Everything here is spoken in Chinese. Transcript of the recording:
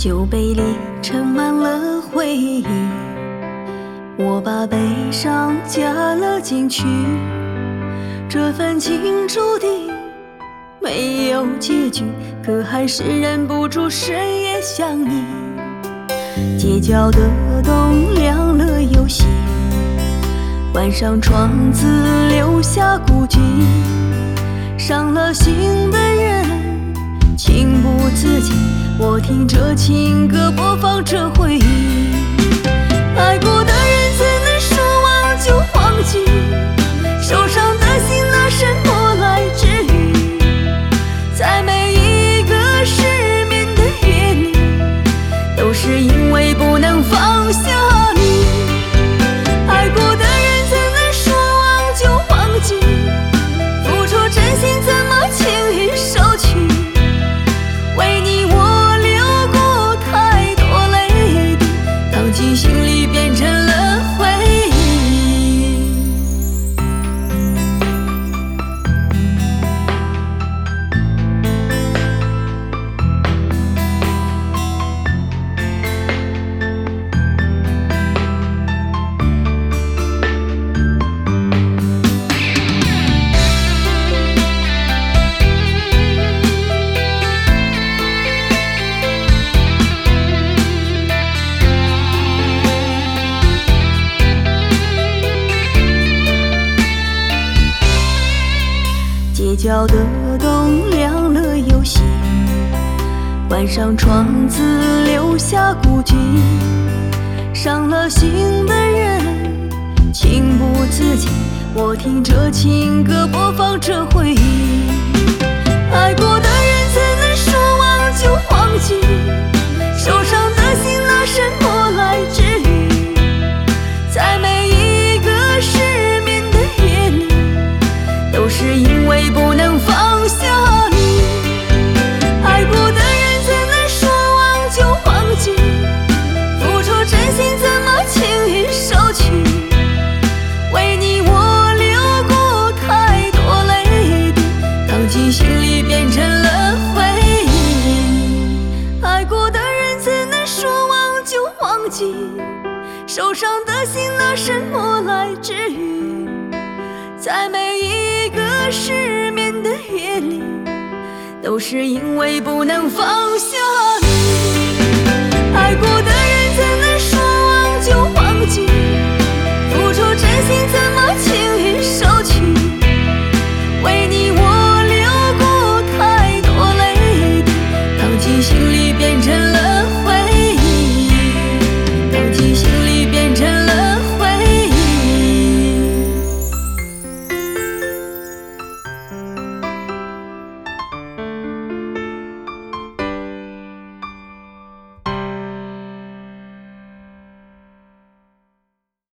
酒杯里盛满了回忆，我把悲伤加了进去。这份情注定没有结局，可还是忍不住深夜想你。街角的灯亮了又熄，关上窗子留下孤寂。伤了心的人情不自禁，我听着情歌播放着回忆。爱过的人怎能说忘就忘记，受伤的心拿什么来治愈？在每一个失眠的夜里，都是因为不能放下你。爱过的人怎能说忘就忘记，付出真心怎么轻易收取？为你我流过太多泪滴，藏进心里变成了回忆。街角的灯亮了又熄，关上窗子留下孤寂。伤了心的人情不自禁，我听着情歌播放着回忆。爱过的人怎能说忘就忘记，受伤的心拿什么来治愈？在每一个失眠的夜里，都是因为不能放下你。爱过的人怎能说忘就忘记，付出真心怎么轻易收取？为你我流过太多泪滴，藏进心里变成了回忆。爱过的人怎能说忘就忘记，受伤的心拿什么来治愈？在每一个失眠的夜里，都是因为不能放下你。爱过的人